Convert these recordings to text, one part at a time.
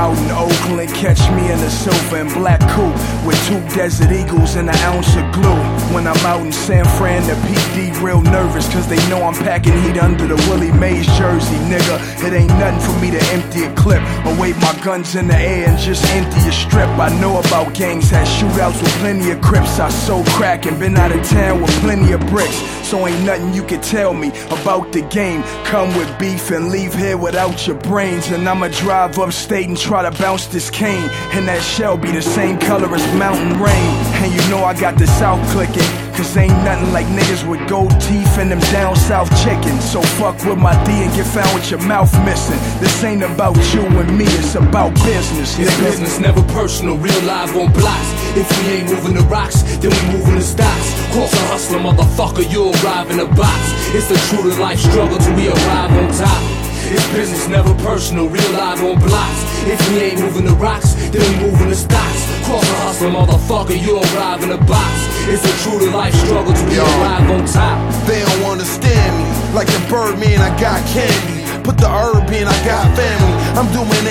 out in Oakland, catch me in a silver and black coupe with 2 Desert Eagles and an ounce of glue. When I'm out in San Fran, the PD real nervous, cause they know I'm packing heat under the Willie Mays jersey. Nigga, it ain't nothing for me to empty a clip or wave my guns in the air and just empty a strip. I know about gangs, had shootouts with plenty of crips. I sold crack and been out of town with plenty of bricks. So ain't nothing you can tell me about the game. Come with beef and leave here without your brains. And I'ma drive upstate and try to bounce this cane. And that Shelby the same color as mountain rain. And you know I got the South clicking, cause ain't nothing like niggas with gold teeth and them down south chickens. So fuck with my D and get found with your mouth missing. This ain't about you and me, it's about business, nigga. It's business, never personal, real live on blocks. If we ain't moving the rocks, then we moving the stocks. Cross a hustler, motherfucker, you'll arrive in a box. It's the true to life struggle till we arrive on top. It's business, never personal, real live on blocks. If we ain't moving the rocks, then we moving the stocks. Cross a hustler, motherfucker, you'll arrive in a box. It's a true to life struggle till we arrive on top. They don't understand me, like the Birdman, I got candy. Put the herb in, I got family. I'm doing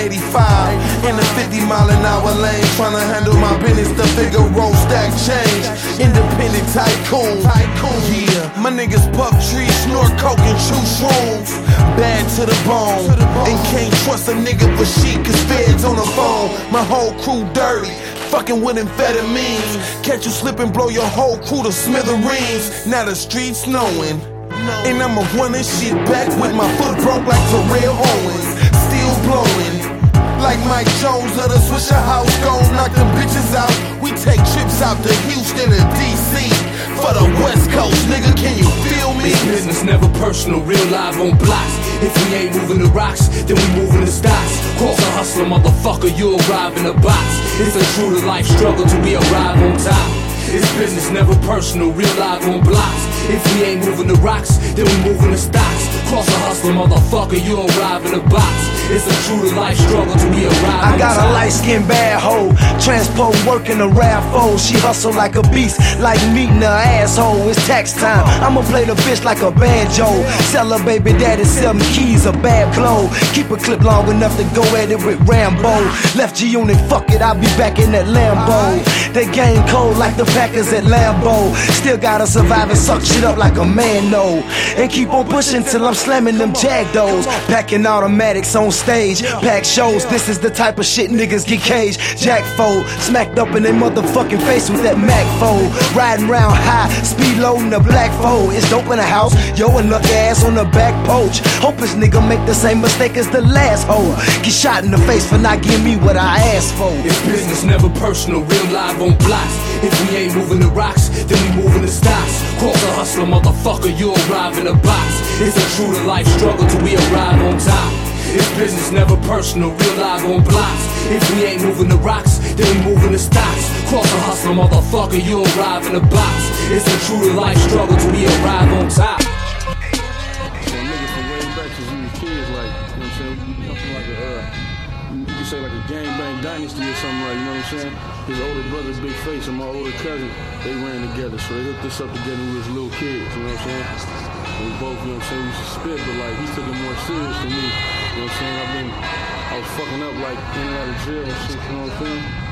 85 in the 50-mile-an-hour lane, trying to handle my business, the Figaro stack change. Independent tycoon, yeah. My niggas puff trees, snort coke and chew shrooms. Bad to the bone, and can't trust a nigga for shit, cause feds on the phone. My whole crew dirty, fucking with amphetamines. Catch you slip and blow your whole crew to smithereens. Now the streets knowing, and I'ma run this shit back with my foot broke like Terrell Owens. Still blowing like Mike Jones of the Swisher House. Gon' knock them bitches out. We take trips out to Houston and DC for the West Coast, nigga, can you feel me? It's business, never personal, real live on blocks. If we ain't moving the rocks, then we moving the stocks. Cross a hustler, motherfucker, you'll arrive in a box. It's a true to life struggle till we arrive on top. It's business, never personal, real live on blocks. If we ain't moving the rocks, then we moving the stocks. Cross a hustler, motherfucker, you'll arrive in a box. It's a true to life struggle till we arrive on I got top. a light-skinned bad hoe, transport working a RAV4. She hustle like a beast, like meeting her asshole. It's tax time, I'ma play the bitch like a banjo. Sell her baby daddy 7 keys, a bad blow. Keep a clip long enough to go at it with Rambo. Left G-Unit, fuck it, I'll be back in that Lambo. They game cold like the Packers at Lambeau. Still gotta survive and suck shit up like a man, no. And keep on pushing till I'm slamming them Jagdos. Packing automatics on stage, pack shows. This is the type of shit niggas get caged. Jack fold, smacked up in their motherfucking face with that Mac fold. Riding round high, speed loading the black fold. It's dope in the house, yo, and lucky ass on the back porch. Hope this nigga make the same mistake as the last hoe. Get shot in the face for not giving me what I asked for. It's business, never personal, real live on blocks. If we ain't moving the rocks, then we moving the stocks. Cross a hustler, motherfucker, you'll arrive in a box. It's a true to life struggle till we arrive on top. It's business, never personal, real live on blocks. If we ain't moving the rocks, then we moving the stocks. Cross a hustler, motherfucker, you'll arrive in a box. It's a true to life struggle till we arrive on top. So niggas from way back since we was kids, like, you know what I'm saying? We come from like you could say like a gangbang dynasty or something, like, you know what I'm saying? His older brother, Big Face, and my older cousin, they ran together, so they hooked us up together when we was little kids, you know what I'm saying? And we both, you know what I'm saying, we used to spit, but like, he took it more serious than me, you know what I'm saying? I was fucking up like in and out of jail and shit, you know what I'm saying?